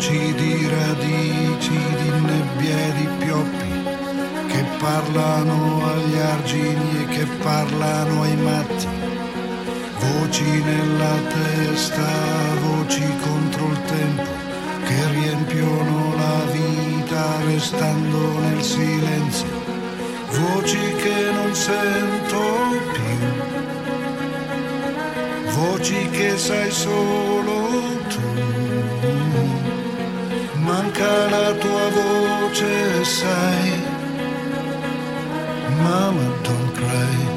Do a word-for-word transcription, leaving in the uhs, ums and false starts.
voci di radici, di nebbie, di pioppi, che parlano agli argini e che parlano ai matti. Voci nella testa, voci contro il tempo, che riempiono la vita restando nel silenzio. Voci che non sento più, voci che sai solo tu. Manca la tua voce, sai. Mama, don't cry.